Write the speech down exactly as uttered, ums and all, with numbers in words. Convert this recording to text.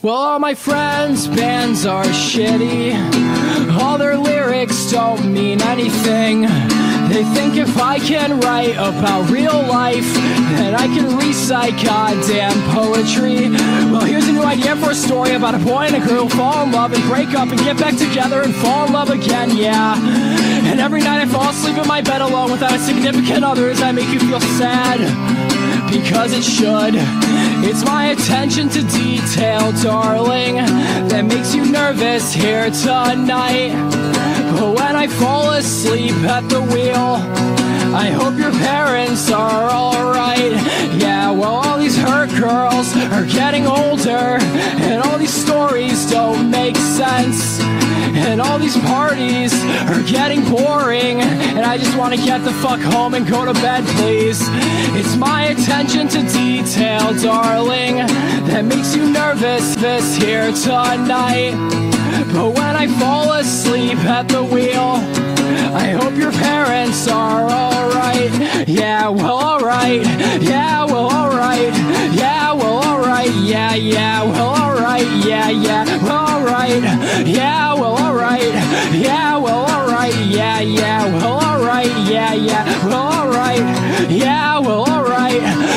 Well, all my friends' bands are shitty. All their lyrics don't mean anything. They think if I can write about real life, then I can recite goddamn poetry. Well, here's a new idea for a story about a boy and a girl who fall in love and break up and get back together and fall in love again, yeah. And every night I fall asleep in my bed alone without a significant other as I make you feel sad, because it should. It's my attention to detail, darling, that makes you nervous here tonight. But when I fall asleep at the wheel, I hope your parents are alright. Yeah, well, all these hurt girls are getting older, and all these stories don't make sense, and all these parties are getting boring, and I just want to get the fuck home and go to bed, please. It's my attention to detail, darling, that makes you nervous this here tonight. But when I fall asleep at the wheel, I hope your parents are alright. Yeah, well, alright. Yeah, well, alright. Yeah, well, alright. Yeah, yeah, well, alright. Yeah, yeah, well, alright. Yeah, well, alright. Yeah, well, alright. Yeah, yeah, well, alright. Yeah, yeah, well, alright. Yeah, well, alright.